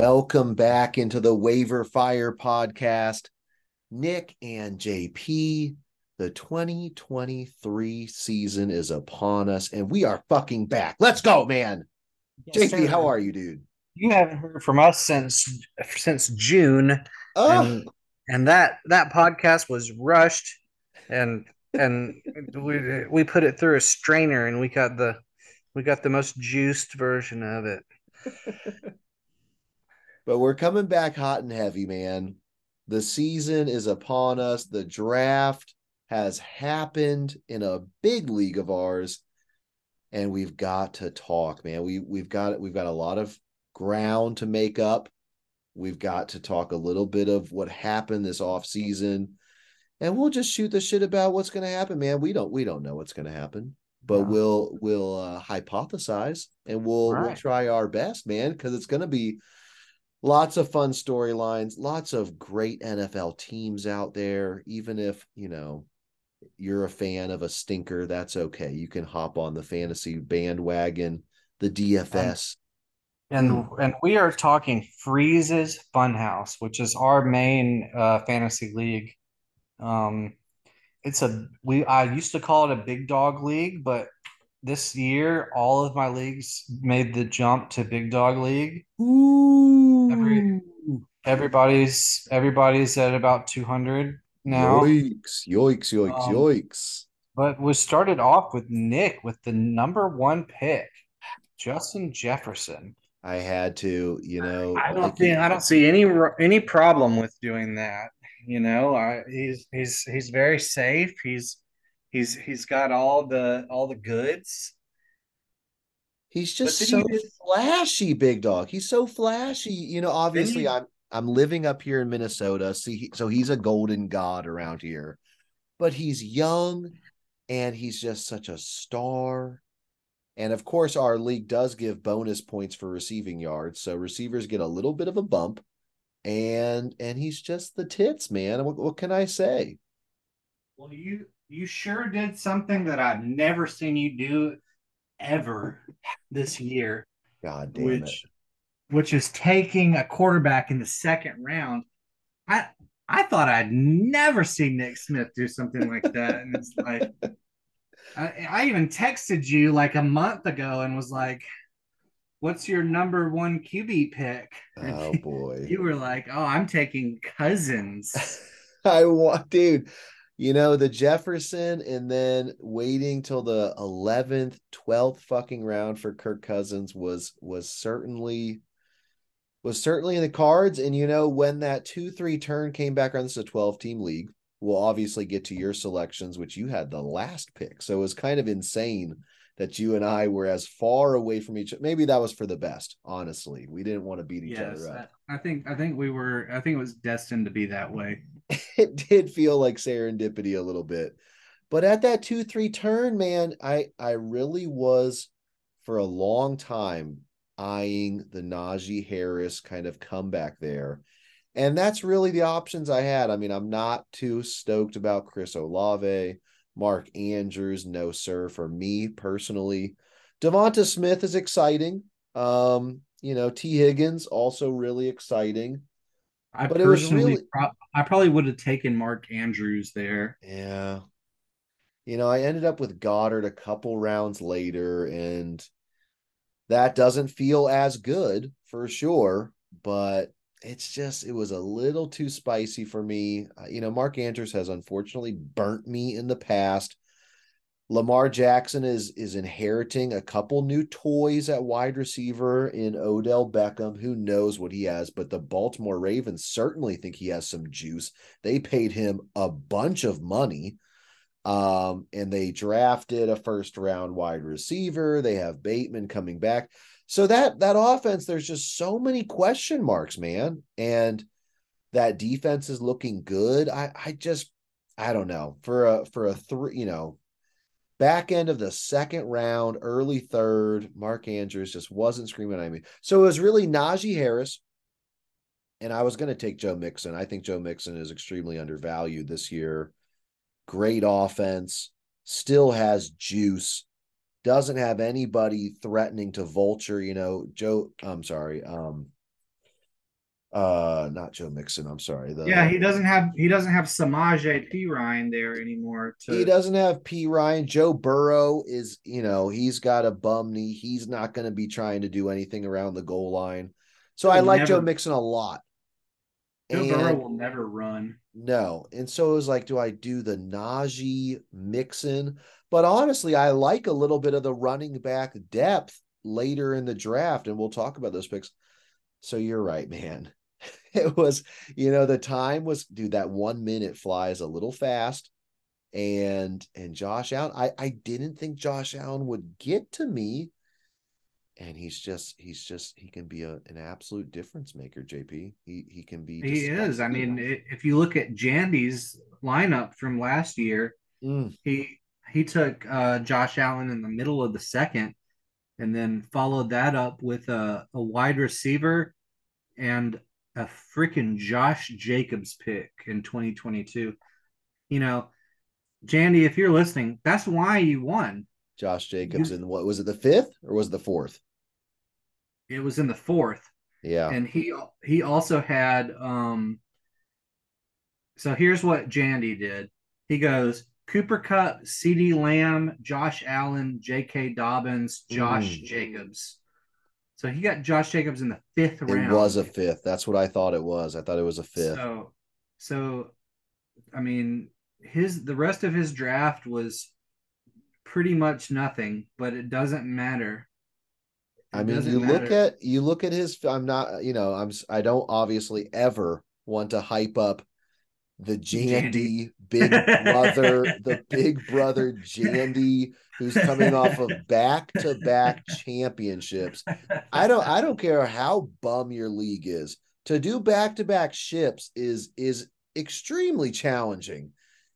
Welcome back into the Waiver Fire podcast. Nick and JP, the 2023 season is upon us and we are fucking back. Let's go, man. Yes, JP, how sir. are you, dude? You haven't heard from us since June, Oh, and that podcast was rushed, and and we put it through a strainer, and we got the most juiced version of it. but we're coming back hot and heavy, man. The season is upon us. The draft has happened in a big league of ours, and we've got to talk, man. We've got a lot of ground to make up. We've got to talk a little bit of what happened this off season, and we'll just shoot the shit about what's going to happen, man. We don't know what's going to happen, but Yeah, we'll hypothesize and we'll right. try our best, man, because it's going to be lots of fun storylines, lots of great NFL teams out there. Even if you're a fan of a stinker, that's okay. You can hop on the fantasy bandwagon, the And DFS. and Mm. and we are talking Freeze's Funhouse, which is our main fantasy league. Um, it's a we I used to call it a big dog league, but this year all of my leagues made the jump to big dog league. Every Ooh. everybody's at about 200 now. Yoicks, yoicks, yoicks, Um, yoicks. but was started off with Nick with the number one pick, Justin Jefferson. I had to, I don't like think I don't see any problem with doing that. He's very safe. He's got all the goods. he's But just then so you just flashy, big dog. He's so flashy. then Obviously you I'm living up here in Minnesota. See, so he's a golden god around here. But he's young and he's just such a star. And of course, our league does give bonus points for receiving yards. So receivers get a little bit of a bump. And he's just the tits, man. What can I say? well you sure did something that I've never seen you do ever this year, God damn it. which which is taking a quarterback in the second round. I I thought I'd never seen Nick Smith do something like that, and it's like I even texted you like a month ago and was like, "What's your number one QB pick?" And Oh boy. you were like, "Oh, I'm taking Cousins." I want, dude, the Jefferson and then waiting till the 11th, 12th fucking round for Kirk Cousins was certainly in the cards. And when that 2-3 turn came back around, this is a 12-team league. We'll obviously get to your selections, which you had the last pick. So it was kind of insane that you and I were as far away from each other. Maybe that was for the best, honestly. We didn't want to beat each other Yes, up. I think it was destined to be that way. It did feel like serendipity a little bit. But at that 2-3 turn, man, I really was for a long time eyeing the Najee Harris kind of comeback there. And that's really the options I had. I mean, I'm not too stoked about Chris Olave, Mark Andrews, no sir for me personally. Devonta Smith is exciting. T. Higgins also really exciting. But it was really, I probably would have taken Mark Andrews there. yeah. I ended up with Goddard a couple rounds later, and that doesn't feel as good for sure, but it was a little too spicy for me. Mark Andrews has unfortunately burnt me in the past. Lamar Jackson is inheriting a couple new toys at wide receiver in Odell Beckham. Who knows what he has, but the Baltimore Ravens certainly think he has some juice. They paid him a bunch of money. And they drafted a first round wide receiver. They have Bateman coming back. So that offense, there's just so many question marks, man. And that defense is looking good. I don't know. For a three, back end of the second round, early third, Mark Andrews just wasn't screaming at me. So it was really Najee Harris. And I was going to take Joe Mixon. I think Joe Mixon is extremely undervalued this year. Great offense, still has juice, doesn't have anybody threatening to vulture, I'm sorry, Not Joe Mixon. I'm sorry. Yeah, The he doesn't have Samaje Perine there anymore He to doesn't have P Ryan. Joe Burrow is, he's got a bum knee. He's not going to be trying to do anything around the goal line. So I he'll like Joe never Mixon a lot. Joe Burrow And will never run. no. And so it was like, do I do the Najee Mixon? But honestly, I like a little bit of the running back depth later in the draft. And we'll talk about those picks. So you're right, man. It was, the time was, dude, that 1 minute flies a little fast. And Josh Allen, I didn't think Josh Allen would get to me. And he can be an absolute difference maker, JP. He can be He is. I decisive. mean, if you look at Jandy's lineup from last year, Mm, he took Josh Allen in the middle of the second, and then followed that up with a wide receiver and a freaking Josh Jacobs pick in 2022. You know, Jandy, if you're listening, that's why you won. Josh Jacobs You, in what was it, the fifth or was it the fourth? it was in the fourth, Yeah. and he also had So here's what Jandy did. He goes Cooper Cup, CeeDee Lamb, Josh Allen, J.K. Dobbins, Josh Mm, Jacobs. So he got Josh Jacobs in the fifth it was a round. fifth. That's what I thought it was. I thought it was a fifth. So so I mean the rest of his draft was pretty much nothing, but it doesn't matter. I It mean, doesn't matter. you look at his. I'm not. I don't obviously ever want to hype up the Jandy. Jandy big brother Jandy, who's coming off of back-to-back championships. I don't care how bum your league is. To do back-to-back ships is extremely challenging.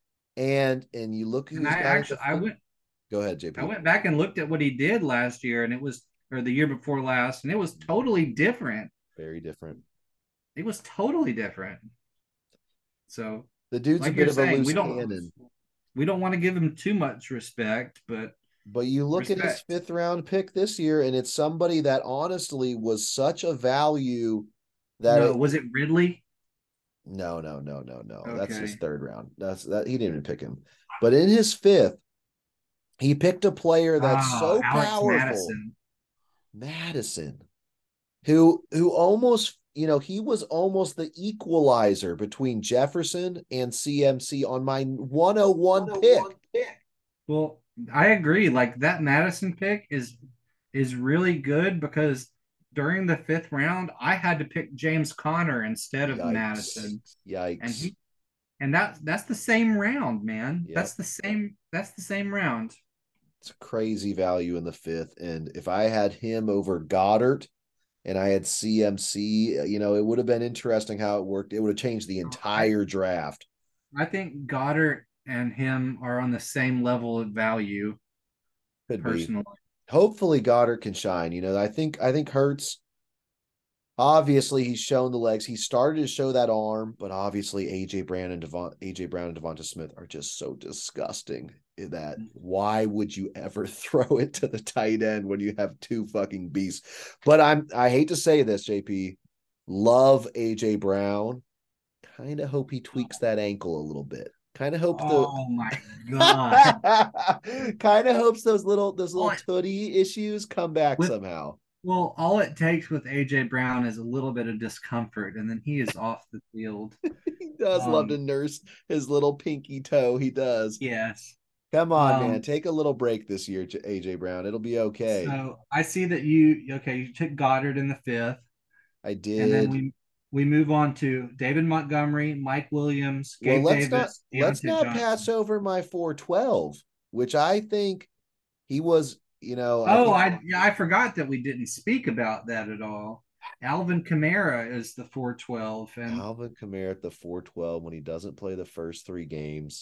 And you look who And he's I got at the actually I fifth. went Go ahead, I JP. went back and looked at what he did last year, and or the year before last, and it was totally different. Very different. It was totally different. So, The dude's a like you're bit of a saying, loose cannon. we don't want to give him too much respect, but But you look at his respect. fifth round pick this year, and it's somebody that honestly was such a value that No, it. was it Ridley? No, no, no, no, no. That's his Okay. third round. That's that he didn't even pick him. But in his fifth, he picked a player that's so Alex powerful, Madison. Madison, who almost, he was almost the equalizer between Jefferson and CMC on my 101 pick. Well, I agree. Like that Madison pick is really good because during the fifth round, I had to pick James Conner instead of Yikes. Madison, and Yikes. he and that's the same round, man. Yep. That's the same round. It's a crazy value in the fifth. And if I had him over Goddard and I had CMC, it would have been interesting how it worked. It would have changed the I entire draft. I think Goddard and him are on the same level of value Could be. personally. Hopefully Goddard can shine. I think Hurts, obviously he's shown the legs. He started to show that arm, but obviously AJ Brown and Devonta Smith are just so disgusting in that why would you ever throw it to the tight end when you have two fucking beasts? But I hate to say this, JP. Love AJ Brown. Kind of hope he tweaks that ankle a little bit. Kind of hope the Oh my god! kind of hopes those little All tootie issues come back with somehow. all it takes with AJ Brown is a little bit of discomfort, and then he is off the field. He does love to Um, nurse his little pinky toe. He does. yes. Come on, man. Um, Take a little break this year, AJ Brown. It'll be okay. so I see that you took Goddard in the fifth, I and then did. we move on to David Montgomery, Mike Williams, Well, Gabe let's Davis, not Deontay pass Johnson. over my 412, which I think he was, I Oh, think I forgot that we didn't speak about that at all. Alvin Kamara is the 412, and Alvin Kamara at the 412 when he doesn't play the first three games.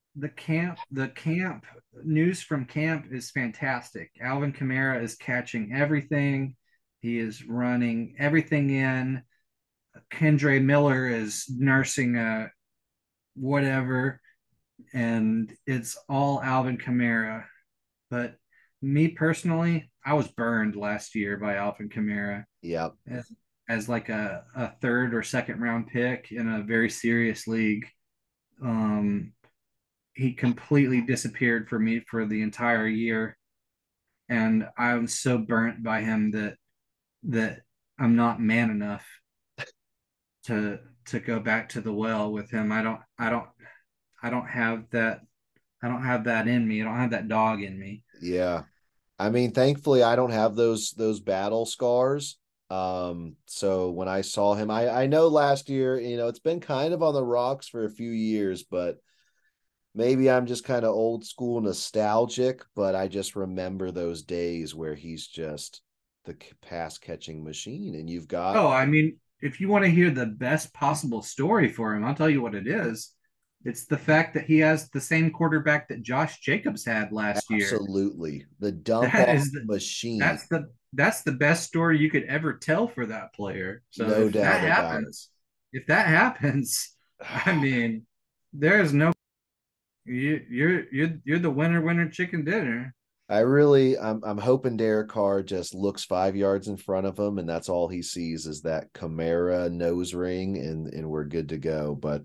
the camp news from camp is fantastic. Alvin Kamara is catching everything. He is running everything in. Kendre Miller is nursing a whatever, and it's all Alvin Kamara. But me personally, I was burned last year by Alvin Kamara. Yep. as like a third or second round pick in a very serious league. Um, he completely disappeared for me for the entire year, and I was so burnt by him that I'm not man enough to go back to the well with him. I don't have that. I don't have that in me. I don't have that dog in me. Yeah. I mean, thankfully I don't have those battle scars. So when I saw him, I know last year, it's been kind of on the rocks for a few years, but maybe I'm just kind of old school nostalgic, but I just remember those days where he's just the pass catching machine. And you've got Oh, I mean, if you want to hear the best possible story for him, I'll tell you what it is. It's the fact that he has the same quarterback that Josh Jacobs had last year. absolutely the dump That off is the machine, that's the best story you could ever tell for that player. So no doubt about it. if that happens, I mean, there's no you're the winner chicken dinner. I'm hoping Derek Carr just looks 5 yards in front of him, and that's all he sees is that Camara nose ring, and we're good to go. But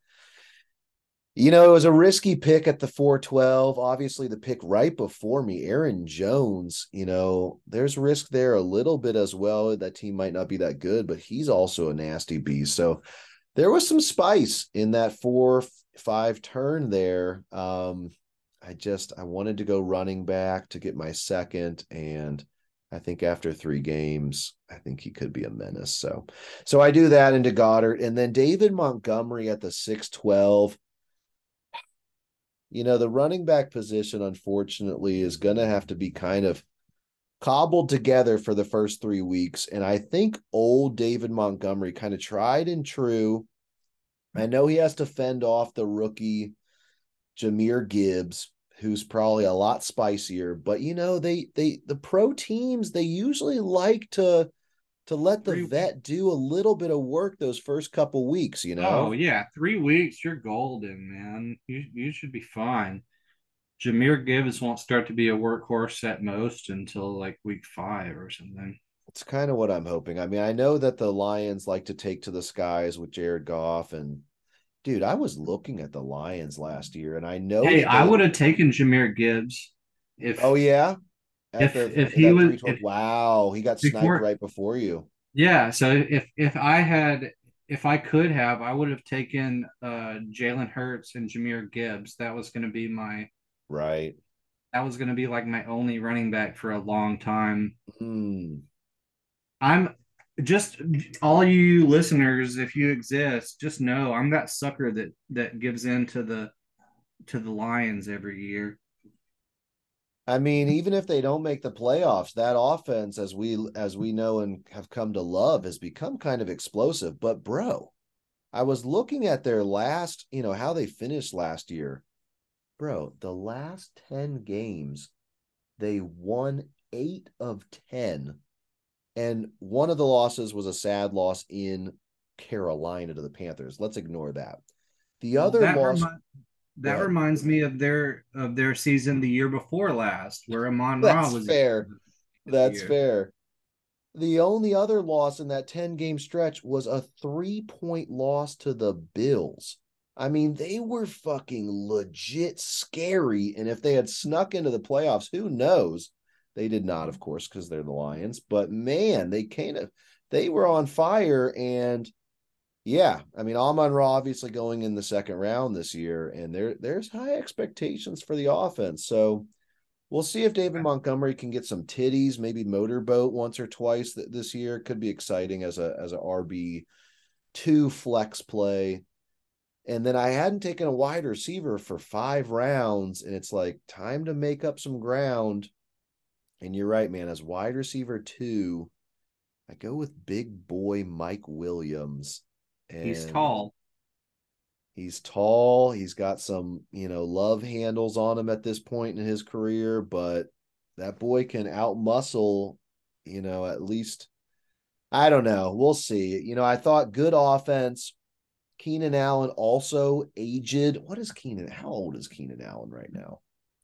it was a risky pick at the 412. Obviously, the pick right before me, Aaron Jones, there's risk there a little bit as well. That team might not be that good, but he's also a nasty beast. So there was some spice in that 4-5 turn there. I wanted to go running back to get my second, and I think after 3 games, I think he could be a menace. So I do that into Goddard, and then David Montgomery at the 612. The running back position, unfortunately, is going to have to be kind of cobbled together for the first 3 weeks. And I think old David Montgomery, kind of tried and true. I know he has to fend off the rookie Jahmyr Gibbs, who's probably a lot spicier, but the pro teams, they usually like to let the Three vet do a little bit of work those first couple weeks. Oh yeah, 3 weeks, you're golden, man. You should be fine. Jahmyr Gibbs won't start to be a workhorse at most until like week 5 or something. It's kind of what I'm hoping. I mean, I know that the Lions like to take to the skies with Jared Goff, and dude, I was looking at the Lions last year, and I know Hey, that I they. would have taken Jahmyr Gibbs Oh if yeah, at the if he that was 312. if Wow, he got sniped before right before you. yeah. So if I could have, I would have taken Jalen Hurts and Jahmyr Gibbs. Right. That was gonna be like my only running back for a long time. Hmm. I'm just all you listeners, if you exist, just know I'm that sucker that gives in to the Lions every year. I mean, even if they don't make the playoffs, that offense, as we know and have come to love, has become kind of explosive. But bro, I was looking at their last, how they finished last year. Bro, the last 10 games, they won 8 of 10. And one of the losses was a sad loss in Carolina to the Panthers. Let's ignore that. The Well, other loss, go that ahead. reminds me of their season the year before last, where Amon Ra That's was fair. of the That's year. fair. The only other loss in that 10-game stretch was a 3-point loss to the Bills. I mean, they were fucking legit scary. And if they had snuck into the playoffs, who knows? They did not, of course, because they're the Lions. But man, they were on fire. And yeah, I mean, Amon Ra obviously going in the second round this year, and there's high expectations for the offense. So we'll see if David Montgomery can get some titties, maybe motorboat once or twice this year. Could be exciting as a RB2 flex play. And then I hadn't taken a wide receiver for 5 rounds, and it's like time to make up some ground. And you're right, man. As wide receiver 2, I go with big boy Mike Williams. He's And tall. he's tall. He's got some, love handles on him at this point in his career, but that boy can outmuscle, at least. I don't know. We'll see. I thought good offense. Keenan Allen also aged. What is Keenan? How old is Keenan Allen right now?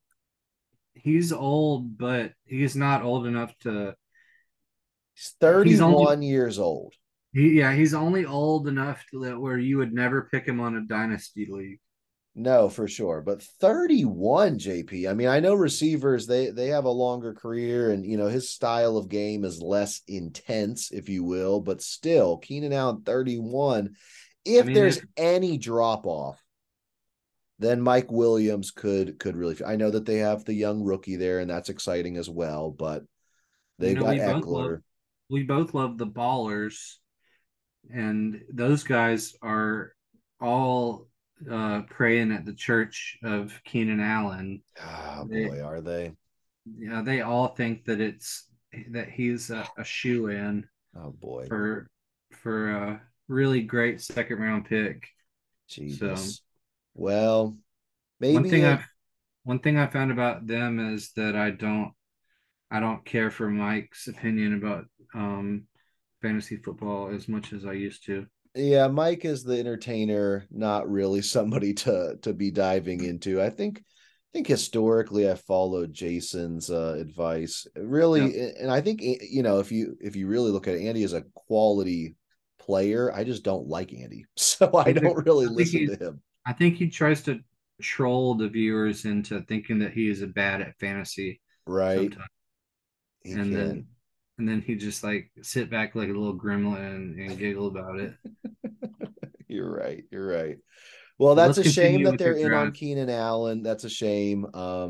He's old, but he's not old enough to. He's He's only 31 years old. He's only old enough that where you would never pick him on a dynasty league. No, for sure. But 31, JP. I mean, I know receivers, they have a longer career and his style of game is less intense, if you will, but still Keenan Allen 31. I If mean, there's if any drop off, then Mike Williams could really. I know that they have the young rookie there, and that's exciting as well. But they've got Eckler. we both love the ballers, and those guys are all praying at the church of Keenan Allen. Ah, They, boy, are they? yeah, they all think that he's a shoe in Oh boy, for a really great second round pick. So Jesus. Well, one maybe thing it. I've one thing I found about them is that I don't care for Mike's opinion about fantasy football as much as I used to. Yeah, Mike is the entertainer, not really somebody to be diving into. I think historically I followed Jason's advice. Yeah, Really, and I think if you really look at it, Andy is a quality player. I just don't like Andy. So I he's a, don't really I think listen to he's him. I think he tries to troll the viewers into thinking that he is bad at fantasy Right? sometimes, He and can. then he just like sit back like a little gremlin and giggle about it. You're right. You're right. Well, But that's let's a shame continue that with they're your in on draft. Keenan Allen. That's a shame.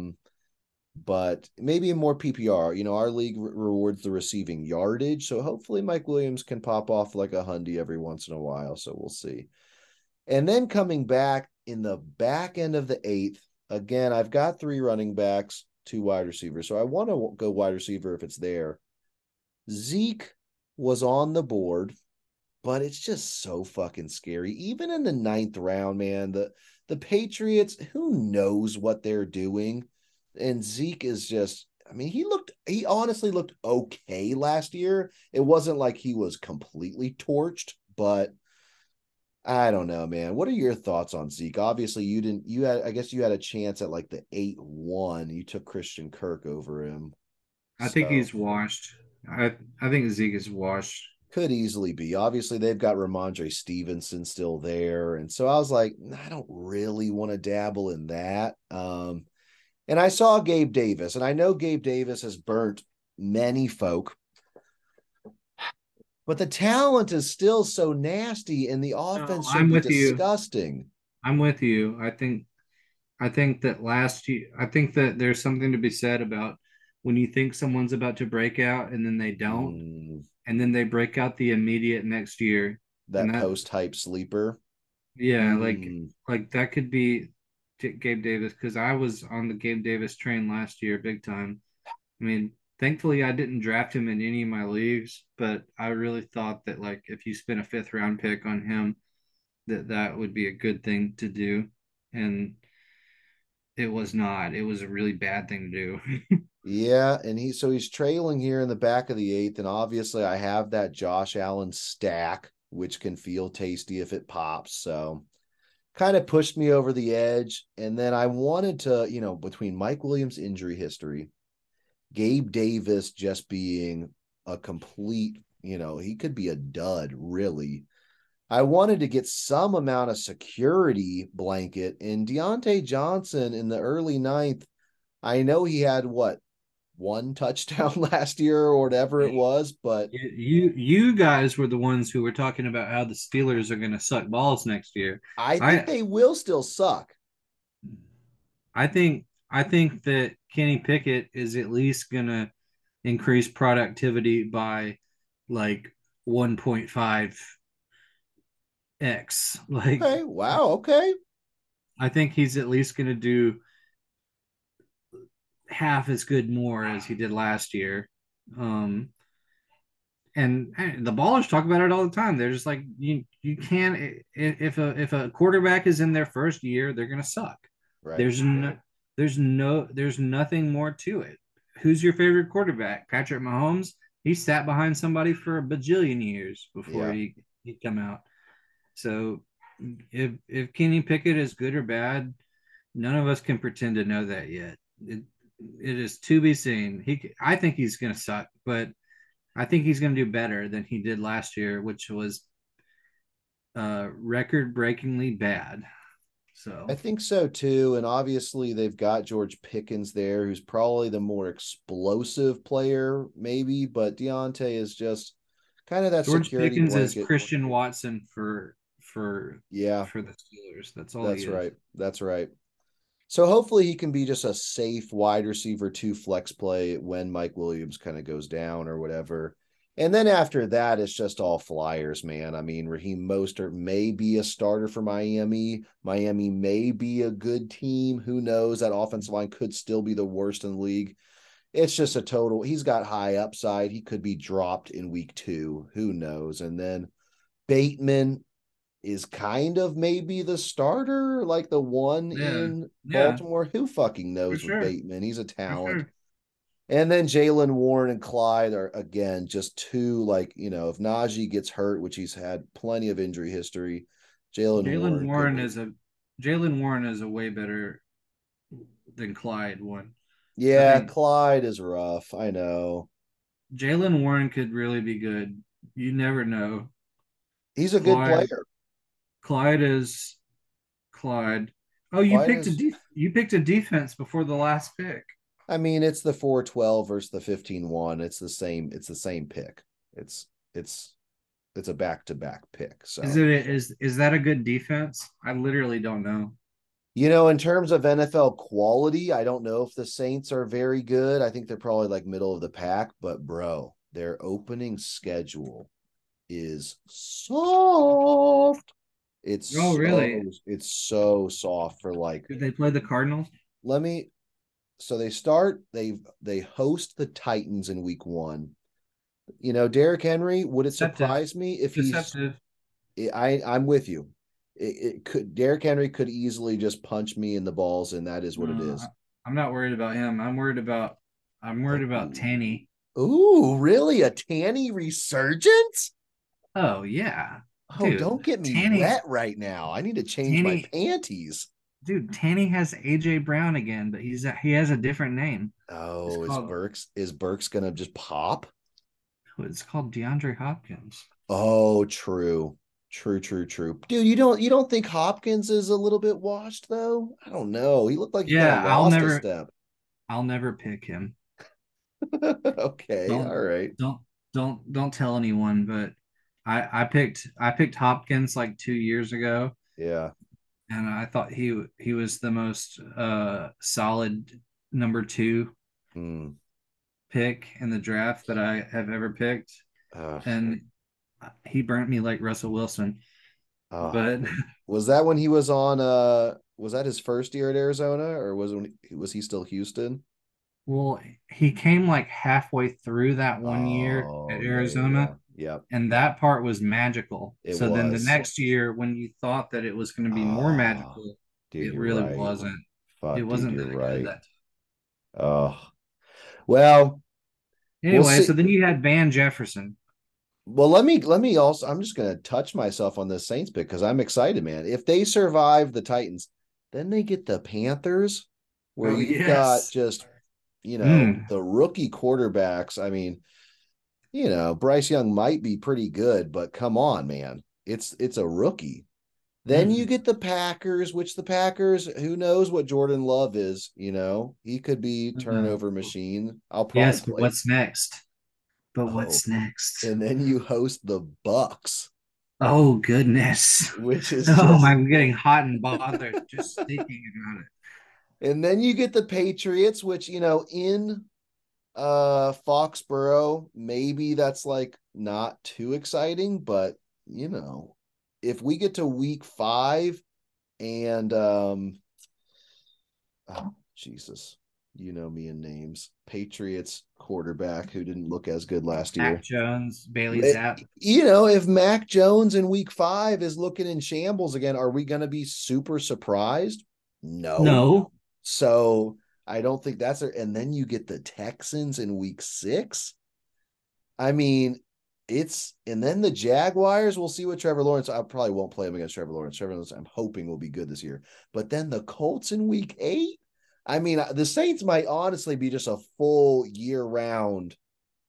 But maybe more PPR. Our league rewards the receiving yardage, so hopefully Mike Williams can pop off like a hundy every once in a while. So we'll see. And then coming back in the back end of the eighth, again, I've got three running backs, two wide receivers. So I want to go wide receiver if it's there. Zeke was on the board, but it's just so fucking scary. Even in the ninth round, man, the Patriots, who knows what they're doing? And Zeke is just, I mean, he honestly looked okay last year. It wasn't like he was completely torched, but I don't know, man. What are your thoughts on Zeke? Obviously, I guess you had a chance at like the 8-1. You took Christian Kirk over him. I think So he's washed. I think Zeke is washed. could easily be. Obviously, they've got Ramondre Stevenson still there. And so I was like, I don't really want to dabble in that. And I saw Gabe Davis, and I know Gabe Davis has burnt many folk, but the talent is still so nasty, and the No, offense should I'm be with you. disgusting. I'm with you. I think that last year, I think that there's something to be said about when you think someone's about to break out and then they don't, Mm, and then they break out the immediate next year. And that that, post hype sleeper. yeah, Mm, like that could be Gabe Davis because I was on the Gabe Davis train last year, big time. I mean, thankfully I didn't draft him in any of my leagues, but I really thought that like if you spent a fifth round pick on him, that would be a good thing to do. And it was not. It was a really bad thing to do. yeah, and he's trailing here in the back of the eighth, and obviously I have that Josh Allen stack, which can feel tasty if it pops. So kind of pushed me over the edge. And then I wanted to, between Mike Williams' injury history, Gabe Davis just being a complete, he could be a dud, really. I wanted to get some amount of security blanket. And Deontay Johnson in the early ninth, I know he had what, one touchdown last year or whatever it was, but You guys were the ones who were talking about how the Steelers are going to suck balls next year. I think I they will still suck. I think that Kenny Pickett is at least going to increase productivity by like 1.5x. Like Okay. Wow. Okay. I think he's at least going to do half as good more as he did last year. Um, and the ballers talk about it all the time. They're just like you can't if a quarterback is in their first year, they're gonna suck. Right. There's nothing more to it. Who's your favorite quarterback? Patrick Mahomes. He sat behind somebody for a bajillion years before Yeah. he come out. So if Kenny Pickett is good or bad, none of us can pretend to know that yet. It is to be seen. I think he's gonna suck, but I think he's going to do better than he did last year, which was record breakingly bad. I So think so too. And obviously, they've got George Pickens there, who's probably the more explosive player, maybe. But Deontay is just kind of that George security Pickens is blanket. Christian Watson for Yeah, for the Steelers. That's all he that's is. right. That's right. So hopefully he can be just a safe wide receiver two flex play when Mike Williams kind of goes down or whatever. And then after that, it's just all flyers, man. I mean, Raheem Mostert may be a starter for Miami. Miami may be a good team. Who knows? That offensive line could still be the worst in the league. It's just a total. He's got high upside. He could be dropped in week 2. Who knows? And then Bateman is kind of maybe the starter, like the one Yeah, in yeah, Baltimore. Who fucking for knows with sure, Bateman? He's a for talent. sure. And then Jalen Warren and Clyde are again just two, like, if Najee gets hurt, which he's had plenty of injury history, Jalen Jalen Warren could Warren be. is a Jalen Warren is a way better than Clyde one. I Yeah, think Clyde is rough. I know. Jalen Warren could really be good. You never know. He's a good Clyde player. Clyde is Clyde. Oh, Clyde is, you picked a defense before the last pick. I mean, it's the 4-12 versus the 15-1. It's the same pick. It's it's it's a back-to-back pick. Is So is that a good defense? I literally don't know. In terms of NFL quality, I don't know if the Saints are very good. I think they're probably like middle of the pack, but bro, their opening schedule is soft. Oh, really? It's so soft for like Did they play the Cardinals? let me so they host the Titans in week 1. Derrick Henry, would it Deceptive. surprise me if he's Deceptive. I'm with you. It could Derrick Henry could easily just punch me in the balls, and that is what it No, is. I'm not worried about him. I'm worried about Oh, Tanny. ooh, really? A Tanny resurgence? Oh yeah. Oh, Dude, don't get me Tanny wet right now. I need to change my Tanny panties. Tanny has AJ Brown again, but he has a different name. It's Oh, is called Burks gonna just pop? it's called DeAndre Hopkins. Oh, true. True, true, true. Dude, you don't think Hopkins is a little bit washed though? I don't know. He looked like he kind of Yeah, lost a step. I'll never pick him. Okay, all Don't right. don't don't tell anyone, but I picked Hopkins like 2 years ago, Yeah. and I thought he was the most solid number two Hmm. pick in the draft that I have ever picked, Uh, and he burnt me like Russell Wilson. uh, But was that when he was on was that his first year at Arizona, or was he still Houston? well, he came like halfway through that one year at Oh, yeah, yeah, yeah. Arizona, Yep, and that part was magical. it So then the was. next year, when you thought that it was going to be more Oh, magical, dude, it you're really right. wasn't. It Fuck, dude, wasn't you're that good right. that Oh, well, time. we'll Anyway, see. so then you had Van Jefferson. Well, let me also. I'm just gonna touch myself on this Saints pick because I'm excited, man. If they survive the Titans, then they get the Panthers, where Oh you've got yes. just Mm. the rookie quarterbacks. I mean, Bryce Young might be pretty good, but come on, man. It's a rookie. Then you Mm. get the Packers, which the Packers, who knows what Jordan Love is, he could be Uh, turnover machine. I'll yes, but probably what's next? But oh, what's next? and then you host the Bucks, Oh goodness. which is Oh, just I'm getting hot and bothered just thinking about it. and then you get the Patriots, which, in Foxborough, maybe that's like not too exciting, but if we get to week 5 and oh, Jesus, me and names. Patriots quarterback who didn't look as good last Mac year. Jones, Bailey Zapp. If Mac Jones in week 5 is looking in shambles again, are we going to be super surprised? No. No. So I don't think that's it. And then you get the Texans in week 6. I mean, and then the Jaguars, we'll see what Trevor Lawrence. I probably won't play him against Trevor Lawrence. Trevor Lawrence, I'm hoping will be good this year. But then the Colts in week 8. I mean, the Saints might honestly be just a full year round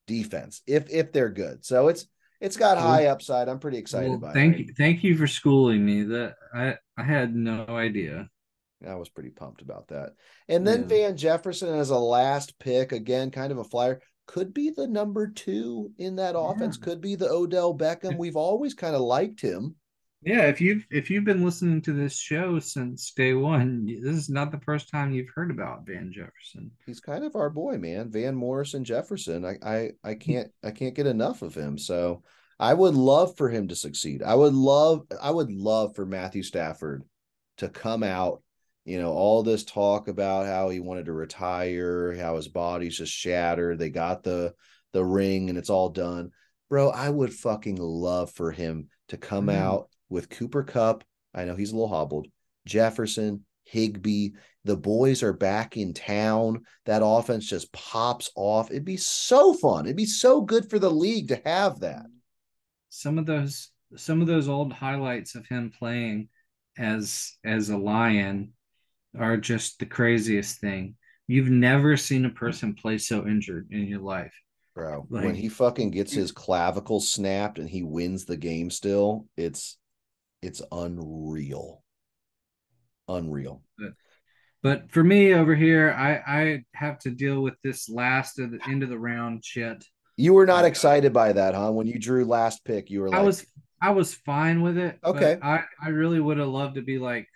defense if they're good. So it's got Well, high upside. I'm pretty excited well, by it. thank you for schooling me. That I had no idea. I was pretty pumped about that. And then Yeah, Van Jefferson as a last pick, again, kind of a flyer, could be the number two in that yeah. offense, could be the Odell Beckham. We've always kind of liked him. Yeah, if you've been listening to this show since day one, this is not the first time you've heard about Van Jefferson. He's kind of our boy, man. Van Morrison Jefferson. I can't get enough of him. So I would love for him to succeed. I would love for Matthew Stafford to come out, all this talk about how he wanted to retire, how his body's just shattered. They got the ring and it's all done. Bro, I would fucking love for him to I come know. out with Cooper Kupp. I know he's a little hobbled. Jefferson, Higbee, the boys are back in town. That offense just pops off. It'd be so fun. It'd be so good for the league to have that. Some of those old highlights of him playing as a lion are just the craziest thing. You've never seen a person play so injured in your life. Bro, when Like he fucking gets his clavicle snapped and he wins the game still, it's unreal. Unreal. but for me over here, I have to deal with this last of the end of the round shit. You were not I excited by that, huh? When you drew last pick, you were I like, was I was fine with it, but okay. I really would have loved to be like,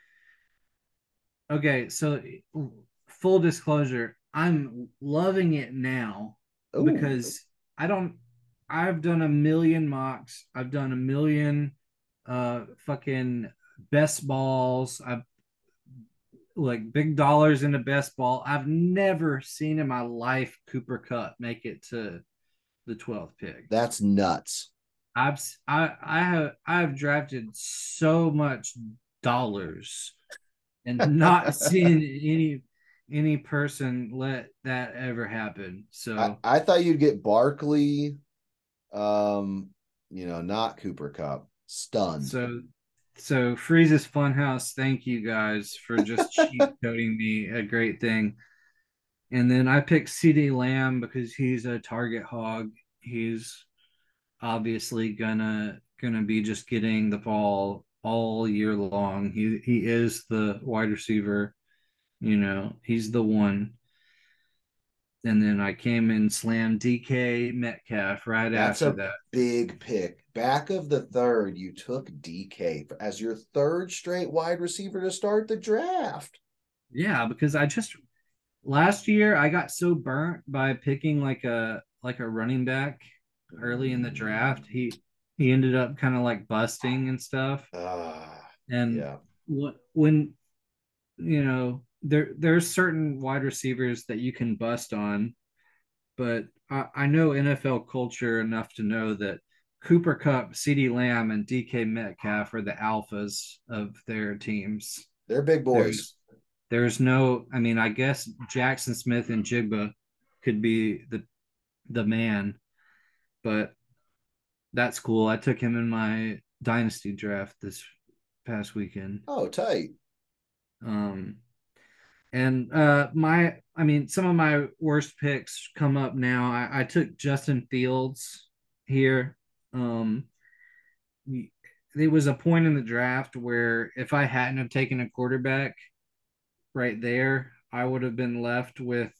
okay, so full disclosure, I'm loving it now Ooh, because I don't I've done a million mocks. I've done a million fucking best balls. I've like big dollars in the best ball. I've never seen in my life Cooper Cup make it to the 12th pick. that's nuts. I have drafted so much dollars and not seen any person let that ever happen. I, So I thought you'd get Barkley, not Cooper Cup. Stunned. so so Freeze's Funhouse, thank you guys for just cheat coding me a great thing. And then I picked CD Lamb because he's a target hog. He's obviously gonna be just getting the ball all year long. He is the wide receiver, he's the one. And then I came and slammed DK Metcalf right That's after a that. big pick. Back of the third, you took DK as your third straight wide receiver to start the draft. Yeah, because I just last year I got so burnt by picking like a running back early in the draft. He ended up kind of like busting and stuff. And Yeah. when there's certain wide receivers that you can bust on, but I know NFL culture enough to know that Cooper Cup, CD Lamb, and DK Metcalf are the alphas of their teams. They're big boys. There's no, I mean, I guess Jackson Smith and Jigba could be the man, but that's cool. I took him in my dynasty draft this past weekend. Oh, tight. Um, and I mean, some of my worst picks come up now. I took Justin Fields here. Um, there was a point in the draft where if I hadn't have taken a quarterback right there, I would have been left with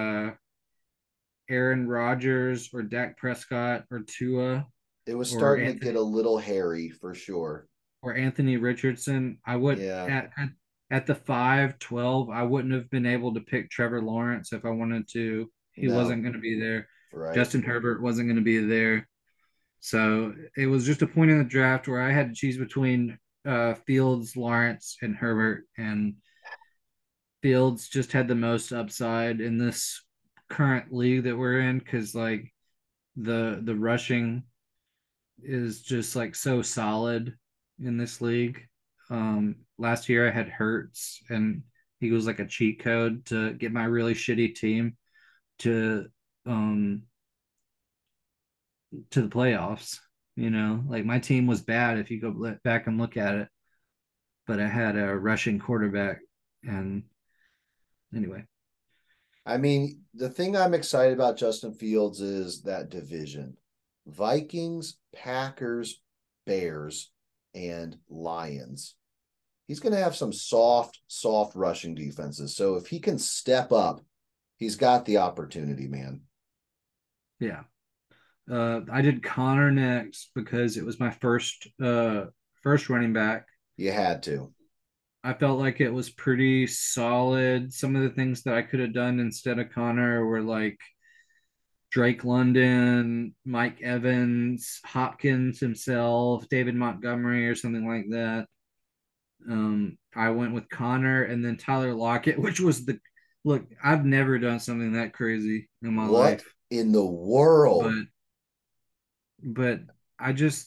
Aaron Rodgers or Dak Prescott or Tua It was or starting to get Anthony a little hairy for sure. or Anthony Richardson. I would Yeah. at the 5-12, I wouldn't have been able to pick Trevor Lawrence if I wanted to. He No. wasn't going to be there. Right. Justin Herbert wasn't going to be there. So it was just a point in the draft where I had to choose between Fields, Lawrence, and Herbert, and Fields just had the most upside in this current league that we're in because like the rushing is just like so solid in this league. Last year I had Hurts, and he was like a cheat code to get my really shitty team to um to the playoffs. Like my team was bad if you go back and look at it, but I had a rushing quarterback, and anyway. I mean, the thing I'm excited about Justin Fields is that division. Vikings, Packers, Bears, and Lions. He's going to have some soft rushing defenses. So if he can step up, he's got the opportunity, man. Yeah. I did Connor next because it was my first running back. You had to. I felt like it was pretty solid. Some of the things that I could have done instead of Connor were like Drake London, Mike Evans, Hopkins himself, David Montgomery, or something like that. I went with Connor and then Tyler Lockett, which was the look. I've never done something that crazy in my What life, in the world? but I just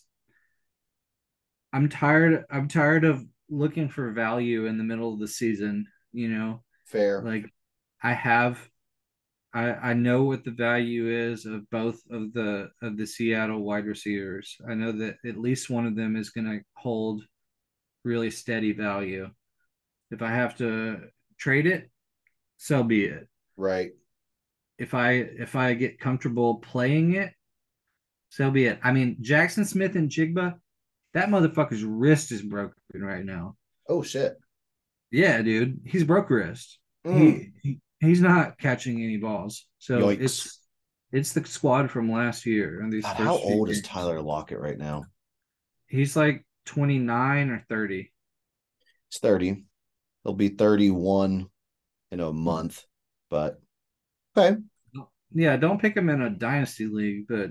I'm tired of looking for value in the middle of the season, you know. Fair. Like I have I know what the value is of both of the Seattle wide receivers. I know that at least one of them is going to hold really steady value. If I have to trade it, so be it. Right. If I get comfortable playing it, so be it. I mean, Jackson Smith and Jigba, that motherfucker's wrist is broken right now. Oh, shit. Yeah, dude, he's broke wrist. Mm. He's not catching any balls. So Yikes. it's the squad from last year in these God, how first few old is games. Tyler Lockett right now? He's like 29 or 30. He's 30. He'll be 31 in a month. But okay. Yeah, don't pick him in a dynasty league, but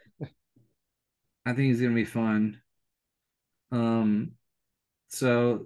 I think he's gonna be fun. Um, so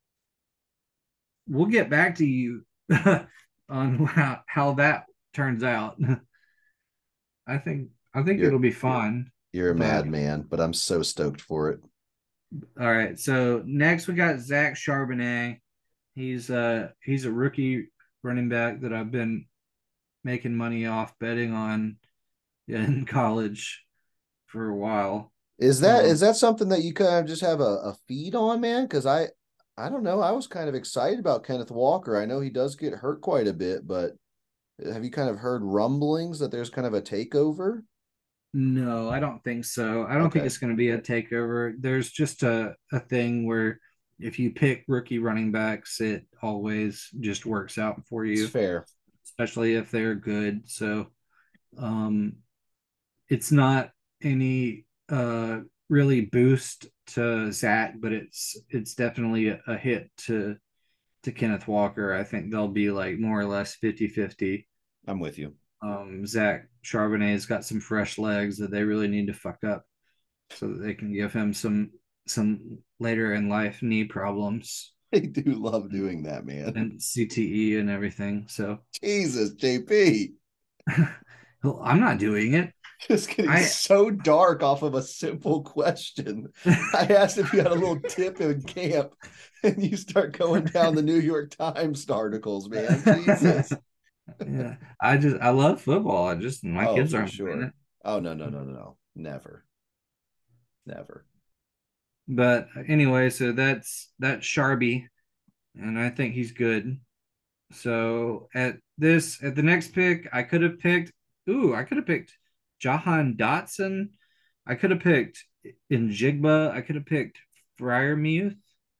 we'll get back to you on how that turns out. I think You're it'll be fun. you're a But madman, but I'm so stoked for it. all right, so next we got Zach Charbonnet. He's a rookie running back that I've been making money off betting on in college for a while. Is Um, that something that you kind of just have a feed on, man? Because I don't know. I was kind of excited about Kenneth Walker. I know he does get hurt quite a bit, but have you kind of heard rumblings that there's kind of a takeover? no, I don't think so. I don't think Okay, it's going to be a takeover. There's just a thing where if you pick rookie running backs, it always just works out for it's you, fair. especially if they're good. So um, it's not any really boost to Zach, but it's definitely a hit to Kenneth Walker. I think they'll be like more or less 50-50. I'm with you. Zach Charbonnet's got some fresh legs that they really need to fuck up so that they can give him some later in life knee problems I do love doing that, man. and CTE and everything. So Jesus, JP. well, I'm not doing it. Just getting I so dark off of a simple question. I asked if you had a little tip in camp, and you start going down the New York Times articles, man. Jesus. yeah, I love football. I just my Oh, kids for aren't playing sure. it. Oh, no. Never. Never. But anyway, so that's Sharby, and I think he's good. So at the next pick, I could have picked Jahan Dotson. I could have picked Njigba. I could have picked Fryermuth.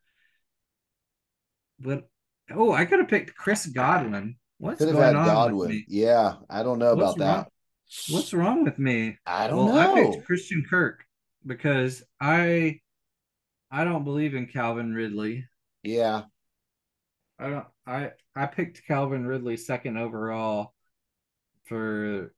But oh, I could have picked Chris Godwin. What's Could have going had on with Godwin. me? Yeah, I don't know What's about wrong? that. What's wrong with me? I don't Well, I picked know. Christian Kirk because I don't believe in Calvin Ridley. Yeah. I don't I picked Calvin Ridley second overall for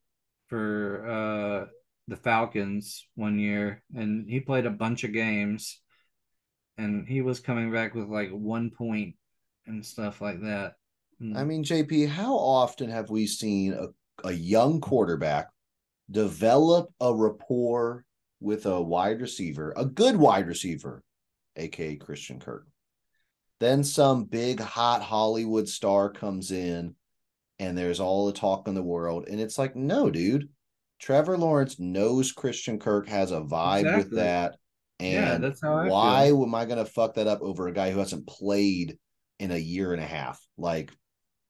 the Falcons one year, and he played a bunch of games, and he was coming back with like 1 point and stuff like that. I Mm, mean, JP, how often have we seen a young quarterback develop a rapport with a wide receiver, a good wide receiver, aka Christian Kirk? Then some big hot Hollywood star comes in and there's all the talk in the world. And it's like, no, dude. Trevor Lawrence knows Christian Kirk has a vibe with exactly. that. Yeah, And that's how I why feel. am I going to fuck that up over a guy who hasn't played in a year and a half? Like,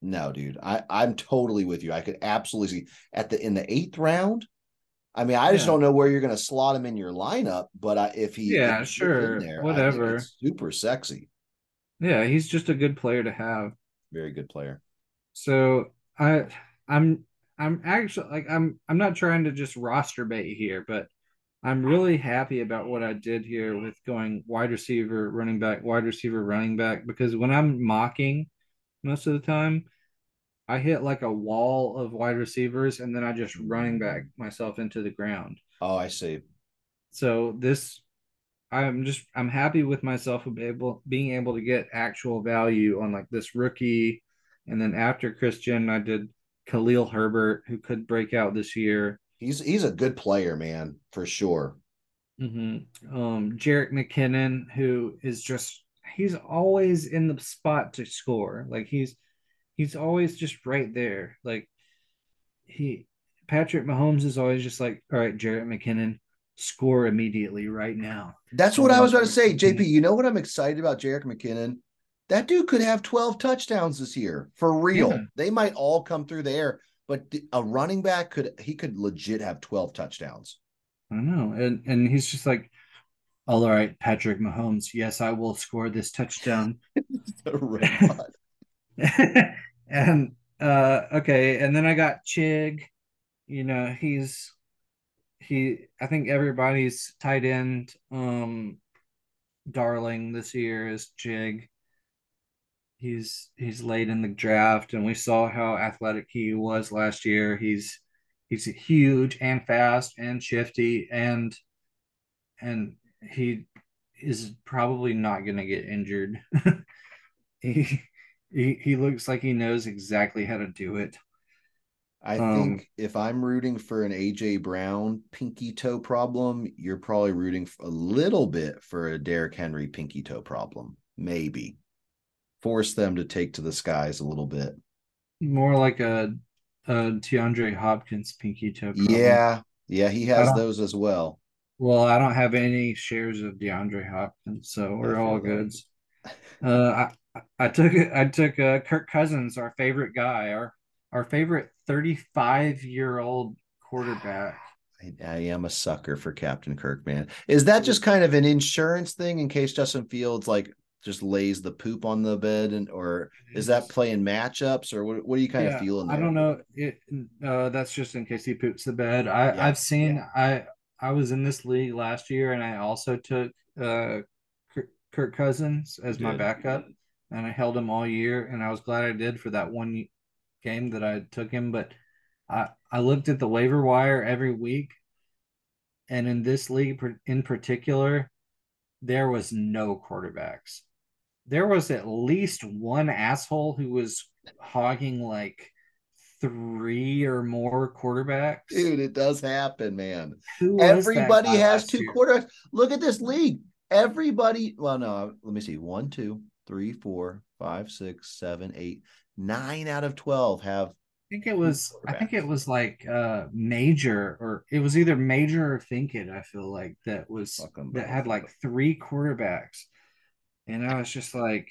No, dude. I'm totally with you. I could absolutely see in the eighth round. I mean, I just Yeah. don't know where you're going to slot him in your lineup, but if Yeah, he gets in sure. there, I think Whatever. it's super sexy. Yeah, he's just a good player to have. Very good player. So I'm I'm actually like I'm not trying to just roster bait here, but I'm really happy about what I did here with going wide receiver, running back, wide receiver, running back, because when I'm mocking most of the time, I hit like a wall of wide receivers and then I just running back myself into the ground. Oh, I see. So this I'm happy with myself of being able to get actual value on like this rookie. And then after Christian, I did Khalil Herbert, who could break out this year. He's a good player, man, for sure. Jarek McKinnon, who is just he's always in the spot to score. Like he's always just right there. Like he Patrick Mahomes is always just like, all right, Jarek McKinnon, score immediately right now. That's And what I then was about to Jarek say, JP. McKinnon, You know what I'm excited about, Jarek McKinnon? That dude could have 12 touchdowns this year for yeah, real. They might all come through the air, but a running back could legit have 12 touchdowns. I know. And he's just like, all right, Patrick Mahomes, yes, I will score this touchdown. The robot. And okay, and then I got Chig. You know, he I think everybody's tight end darling this year is Chig. He's late in the draft, and we saw how athletic he was last year. He's huge and fast and shifty, and he is probably not going to get injured. he, he looks like he knows exactly how to do it. I Um, think if I'm rooting for an AJ Brown pinky toe problem, you're probably rooting a little bit for a Derrick Henry pinky toe problem. Maybe force them to take to the skies a little bit. More like a DeAndre Hopkins pinky toe problem. Yeah, yeah, he I has don't. those as well. Well, I don't have any shares of DeAndre Hopkins, so I we're all feel that. good. I took Kirk Cousins, our favorite guy, our favorite 35-year-old quarterback. I am a sucker for Captain Kirk, man. Is that just kind of an insurance thing in case Justin Fields like just lays the poop on the bed, and or is It that is. playing matchups, or what are you kind of Yeah, feeling I there? don't know. That's just in case he poops the bed. I've Yep. seen I was in this league last year, and I also took Kirk Cousins You as my did. backup, and I held him all year, and I was glad I did for that one game that I took him. But I looked at the waiver wire every week, and in this league in particular, there was no quarterbacks. There was at least one asshole who was hogging like three or more quarterbacks. Dude, it does happen, man. Who was that Everybody guy has last two year? quarterbacks. Look at this league. Everybody, well, no, let me see. One, two, three, four, five, six, seven, eight, 9 out of 12 have two I think it quarterbacks. was like Major, or it was either Major or Thinkit, I feel like Fuck them that both. had like three quarterbacks. And I was just like,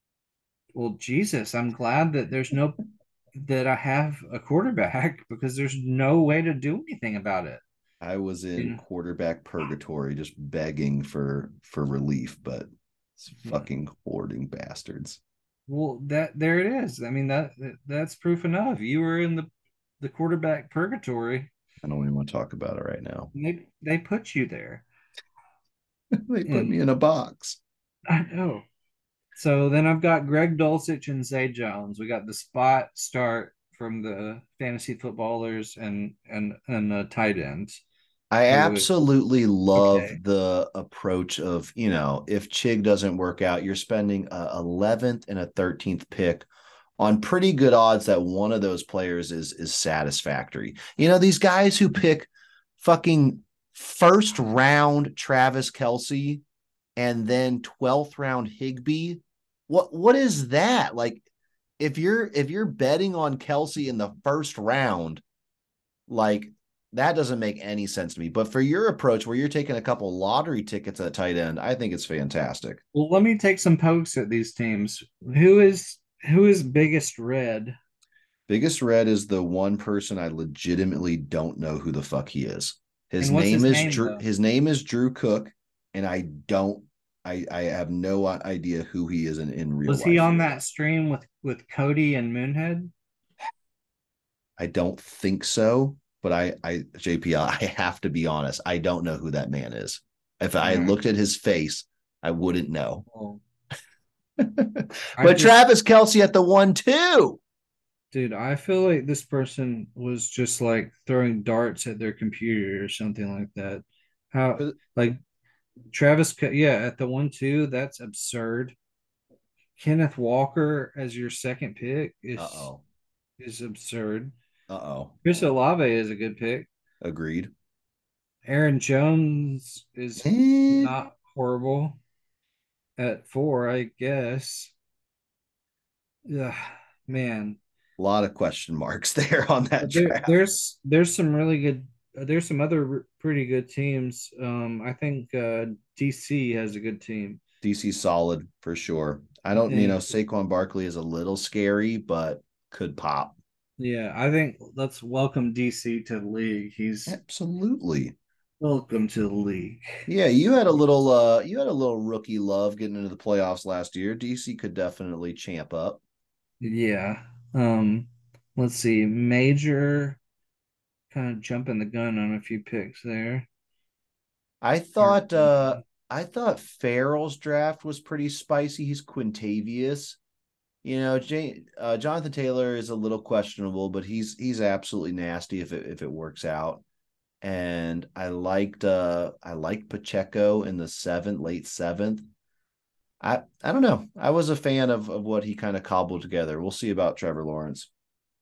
well, Jesus, I'm glad that that I have a quarterback because there's no way to do anything about it. I was in And quarterback purgatory, just begging for relief, but it's yeah, fucking hoarding bastards. well, that there it is. I mean that's proof enough. You were in the quarterback purgatory, I don't even want to talk about it right now. and they put you there. They put me And in a box. I know. So then I've got Greg Dulcich and Zay Jones. We got the spot start from the fantasy footballers and the tight ends I who is absolutely love okay. the approach of, if Chig doesn't work out, you're spending a 11th and a 13th pick on pretty good odds that one of those players is satisfactory. These guys who pick fucking first round Travis Kelsey and then 12th round Higby. What is that? Like if you're betting on Kelsey in the first round, like that doesn't make any sense to me. But for your approach where you're taking a couple lottery tickets at tight end, I think it's fantastic. Well, let me take some pokes at these teams. Who is Who is biggest red? Biggest red is the one person I legitimately don't know who the fuck he is. His And what's name his is name Drew. though? His name is Drew Cook, and I don't. I have no idea who he is in real Was he life. on that stream with Cody and Moonhead? I don't think so, but JP, I have to be honest. I don't know who that man is. If I Yeah. looked at his face, I wouldn't know. Well, I But just, Travis Kelsey at the 1-2. dude, I feel like this person was just like throwing darts at their computer or something like that. How, like yeah, at the 1-2, that's absurd. Kenneth Walker as your second pick Uh oh. is absurd. Uh oh. Chris Olave is a good pick. Agreed. Aaron Jones is Eh, not horrible at 4, I guess. Yeah, man. a lot of question marks there on that But there, draft. there's some really good. There's some other pretty good teams. I think DC has a good team. DC solid for sure. I don't, And Saquon Barkley is a little scary, but could pop. yeah, I think let's welcome DC to the league. He's Absolutely. welcome to the league. Yeah, you had a little rookie love getting into the playoffs last year. DC could definitely champ up. Yeah. Um, let's see. Major kind of jumping the gun on a few picks there. I Or thought I thought Farrell's draft was pretty spicy. He's Quintavious. Jonathan Taylor is a little questionable, but he's absolutely nasty if it works out. And I liked Pacheco in the late seventh. I don't know. I was a fan of what he kind of cobbled together. We'll see about Trevor Lawrence.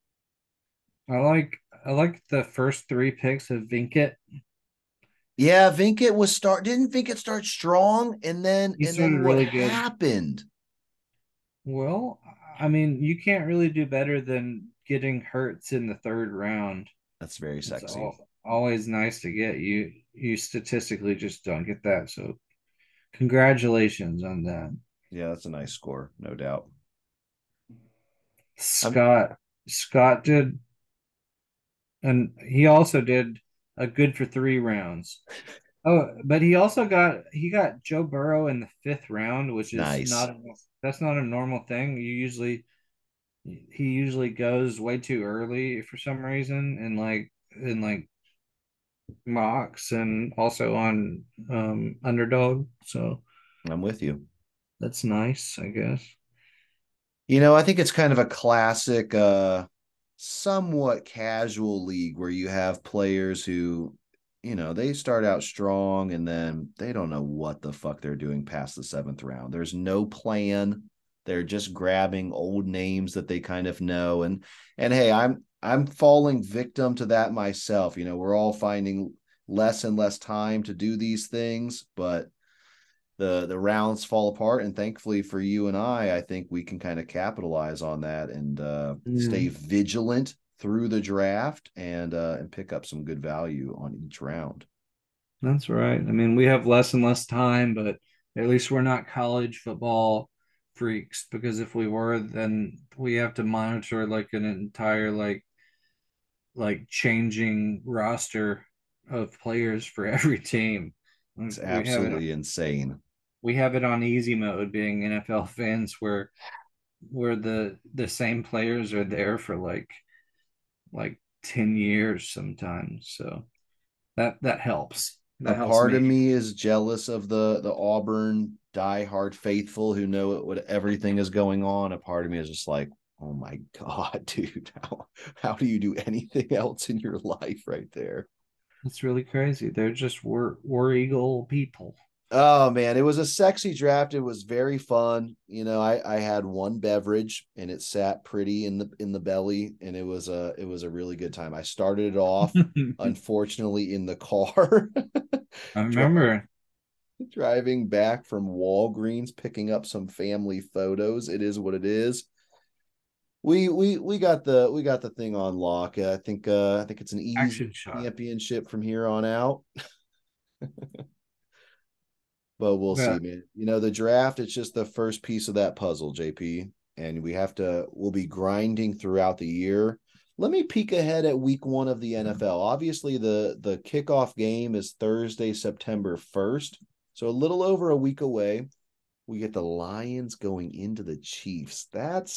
I like the first three picks of Vinkett. Yeah, Vinkett was start didn't Vinkett start strong, and He then started what really good. happened? Well, I mean, you can't really do better than getting Hurts in the third round. That's very It's sexy. always nice to get you. You statistically just don't get that. So congratulations on that. Yeah, that's a nice score, no doubt. I'm Scott did, and he also did a good for 3 rounds. Oh, but he got Joe Burrow in the fifth round, which is nice. that's not a normal thing. He usually goes way too early for some reason, and like mocks and also on underdog. So I'm with you. that's nice, I guess. I think it's kind of a classic, somewhat casual league where you have players who, they start out strong and then they don't know what the fuck they're doing past the seventh round. There's no plan. They're just grabbing old names that they kind of know. And hey, I'm falling victim to that myself. We're all finding less and less time to do these things, but the rounds fall apart, and thankfully for you and I think we can kind of capitalize on that and Yeah, stay vigilant through the draft and pick up some good value on each round. that's right. I mean, we have less and less time, but at least we're not college football freaks because if we were, then we have to monitor like an entire like changing roster of players for every team. It's We have it absolutely insane. we have it on easy mode being NFL fans where the same players are there for like 10 years sometimes. So that helps. A That helps part of me. me is jealous of the Auburn diehard faithful who know what everything is going on. A part of me is just like, oh my god, dude, how do you do anything else in your life right there? It's really crazy. They're just war eagle people. Oh man, it was a sexy draft. It was very fun. I had one beverage and it sat pretty in the belly, and it was a really good time. I started it off, unfortunately, in the car. I Dri- remember. Driving back from Walgreens, picking up some family photos. It is what it is. We got the thing on lock. I think it's an easy Action shot. championship from here on out. But we'll see, Yeah. man. The draft, it's just the first piece of that puzzle, JP. and we'll be grinding throughout the year. Let me peek ahead at week 1 of the NFL. Obviously, the kickoff game is Thursday, September 1st. So a little over a week away. We get the Lions going into the Chiefs.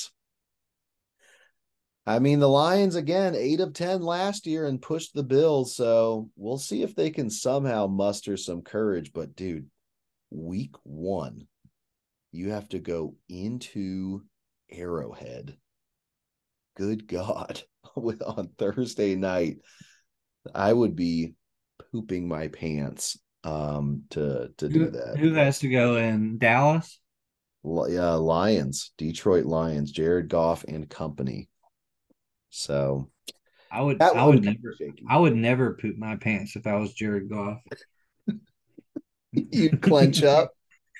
The Lions again, 8 of 10 last year and pushed the Bills. So we'll see if they can somehow muster some courage. But dude, week 1, you have to go into Arrowhead. Good God. On Thursday night, I would be pooping my pants to do that. Who has to go in Dallas? Yeah, Lions, Detroit Lions, Jared Goff and company. So that I one would could never be shaky. I would never poop my pants if I was Jared Goff. You'd clench up.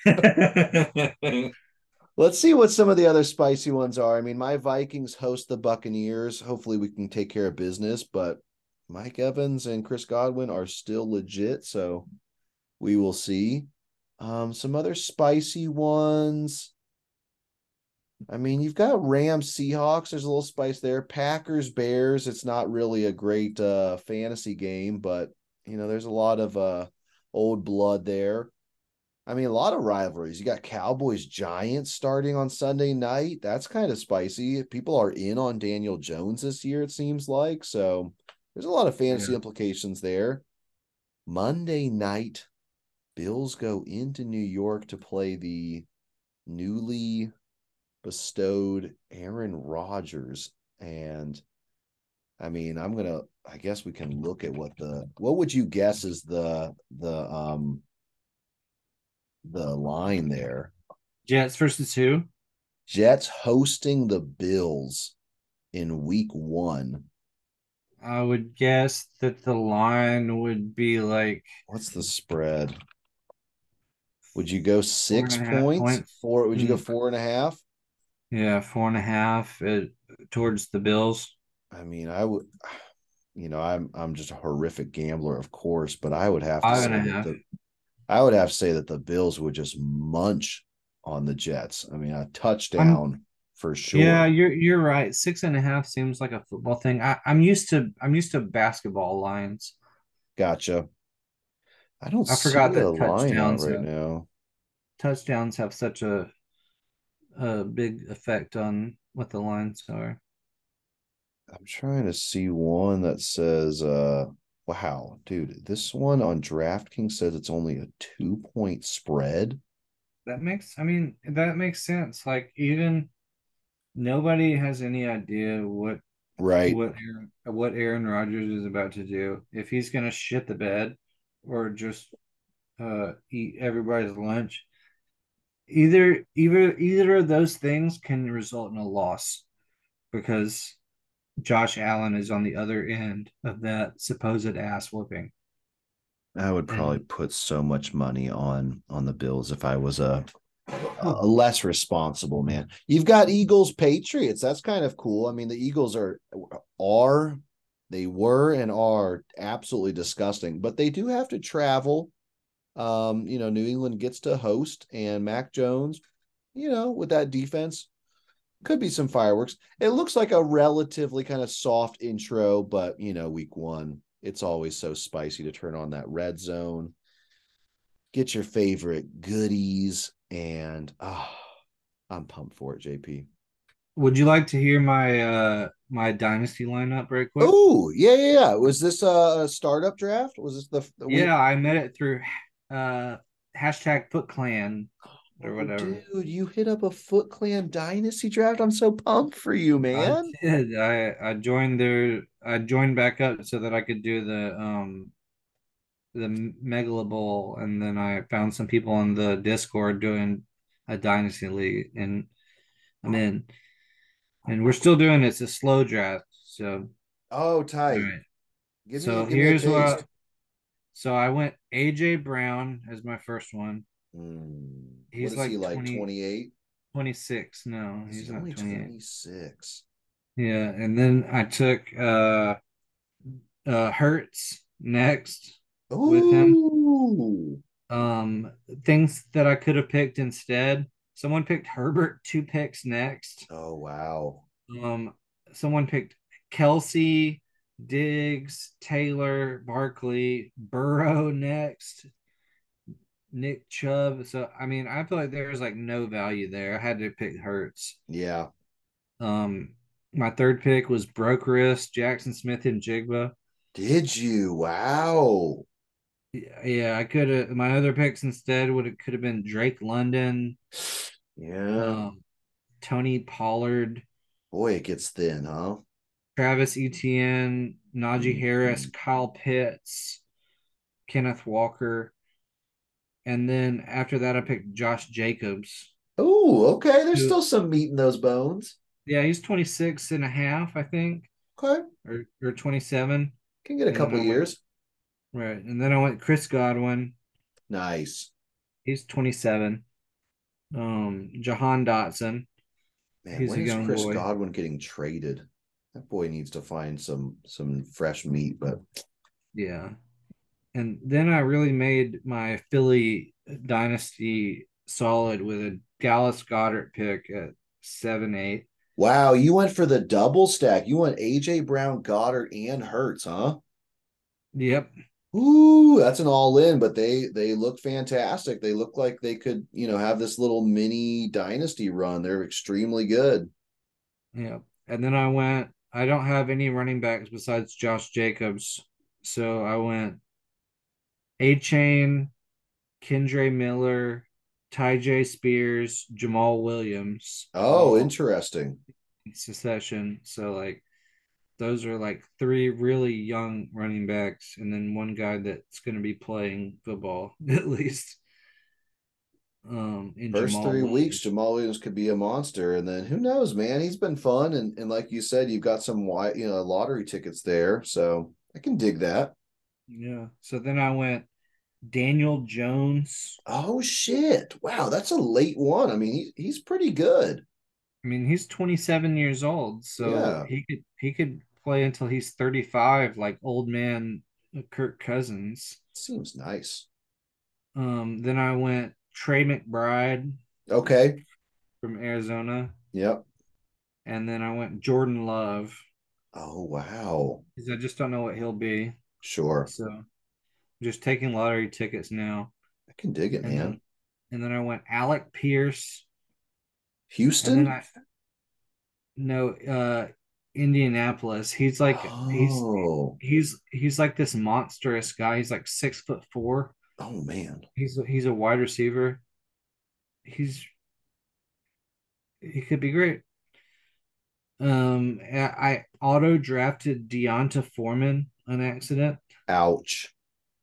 Let's see what some of the other spicy ones are. I mean, my Vikings host the Buccaneers. Hopefully, we can take care of business, but Mike Evans and Chris Godwin are still legit. So we will see. Some other spicy ones. I mean, you've got Rams, Seahawks. There's a little spice there. Packers, Bears. It's not really a great fantasy game, but there's a lot of old blood there. I mean, a lot of rivalries. You got Cowboys, Giants starting on Sunday night. That's kind of spicy. People are in on Daniel Jones this year, it seems like. So there's a lot of fantasy Yeah. implications there. Monday night, Bills go into New York to play the newly bestowed Aaron Rodgers. And I mean, I guess we can look at what would you guess is the line there? Jets versus who? Jets hosting the Bills in week 1. I would guess that the line would be like What's the spread? Would you go four 6 and a half points? points. Would you go 4.5? Yeah, 4.5 towards the Bills. I mean, I would, I'm just a horrific gambler, of course, but I would have to Five say and a that half. the Bills would just munch on the Jets. I mean, a I'm touchdown for Yeah, sure. you're right. 6.5 seems like a football thing. I'm used to basketball lines. Gotcha. I don't I forgot see a that line out right now. touchdowns have such a big effect on what the lines are. I'm trying to see one that says, wow, dude, this one on DraftKings says it's only a 2-point spread. That makes sense. Like even nobody has any idea Right. what Aaron Rodgers is about to do. If he's gonna shit the bed or just eat everybody's lunch. Either of those things can result in a loss because Josh Allen is on the other end of that supposed ass whooping. I would probably And put so much money on the Bills if I was a less responsible man. You've got Eagles Patriots. That's kind of cool. I mean, the Eagles are they were and are absolutely disgusting, but they do have to travel. New England gets to host, and Mac Jones, with that defense, could be some fireworks. It looks like a relatively kind of soft intro, but week 1, it's always so spicy to turn on that red zone, get your favorite goodies, and I'm pumped for it, JP. would you like to hear my dynasty lineup very quick? Oh, yeah, yeah, yeah. Was this a startup draft? Was this the we Yeah, I met it through uh hashtag Foot Clan or Oh, whatever. dude, you hit up a Foot Clan Dynasty draft. I'm so pumped for you, I man. did. I joined back up so that I could do the Megala Bowl, and then I found some people on the Discord doing a dynasty league, and I'm in. And we're still doing it. It's a slow draft. So Oh, all tight. right. Give me So give me a here's taste. what. So I went AJ Brown as my first one. What He's is he like like? 28? 26. No, Is he he's not only 28. 26? Yeah, and then I took Hertz next with him. Ooh. Um things that I could have picked instead. Someone picked Herbert 2 picks next. Oh wow. Um, Someone picked Kelsey, Diggs, Taylor, Barkley, Burrow next, Nick Chubb. So I mean, I feel like there's like no value there. I had to pick Hurts. Yeah. Um, my third pick was Brokerus, Jackson Smith, and Jigba. Did you? Wow. Yeah, I could have. My other picks instead would have could have been Drake London, Yeah. um, Tony Pollard, Boy, it gets thin, huh? Travis Etienne, Najee Harris, Mhm. Kyle Pitts, Kenneth Walker, and then after that, I picked Josh Jacobs. Oh, okay. There's Who, still some meat in those bones. yeah, he's 26 and a half, I think, Okay. or 27. Can get a And then couple I went years. right, and then I went Chris Godwin. Nice. He's 27. Jahan Dotson. Man, He's when a is young Chris boy. Godwin getting traded? That boy needs to find some fresh meat, but Yeah. And then I really made my Philly dynasty solid with a Dallas Goddard pick at 7-8. wow, you went for the double stack. You went AJ Brown, Goddard, and Hurts, huh? Yep. Ooh, that's an all in, but they look fantastic. They look like they could, have this little mini dynasty run. They're extremely good. Yep. And then I don't have any running backs besides Josh Jacobs. So I went A Chain, Kendre Miller, Ty J. Spears, Jamal Williams, Oh, all interesting. in succession. So like those are like three really young running backs, and then one guy that's going to be playing football at least. In First Jamal 3 weeks, Williams. Jamal Williams could be a monster, and then who knows, man? He's been fun, and like you said, you've got some wide, lottery tickets there, so I can dig that. Yeah. So then I went Daniel Jones. Oh shit! Wow, that's a late one. I mean, he's pretty good. I mean, he's 27 years old, so Yeah, he could play until he's 35, like old man Kirk Cousins. seems nice. Then I went Trey McBride Okay. from Arizona, Yep. and then I went Jordan Love Oh wow. because I just don't know what he'll be. Sure. So just taking lottery tickets now. I can dig it, And man. then I went Alec Pierce, and then Houston? I no Indianapolis. He's like Oh. he's like this monstrous guy. He's like 6'4". Oh man. He's a wide receiver. He's he could be great. I auto drafted Deonta Foreman on accident, Ouch.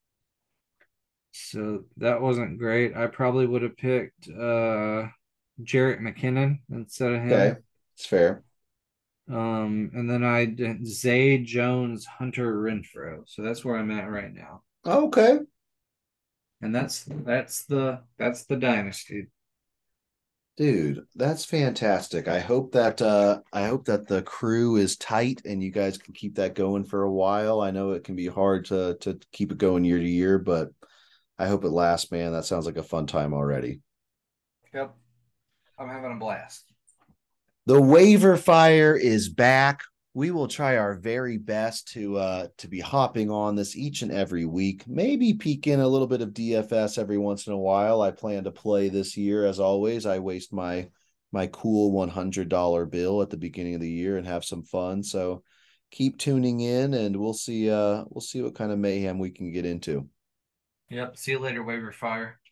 so that wasn't great. I probably would have picked Jarrett McKinnon instead of Okay. him. It's fair. And then I did Zay Jones, Hunter Renfro. So that's where I'm at right now. Okay. And that's the dynasty. Dude, that's fantastic. I hope that the crew is tight and you guys can keep that going for a while. I know it can be hard to keep it going year to year, but I hope it lasts, man. That sounds like a fun time already. Yep. I'm having a blast. The waiver fire is back. We will try our very best to be hopping on this each and every week. Maybe peek in a little bit of DFS every once in a while. I plan to play this year as always. I waste my cool $100 bill at the beginning of the year and have some fun. So keep tuning in and we'll see what kind of mayhem we can get into. Yep. See you later, waiver fire.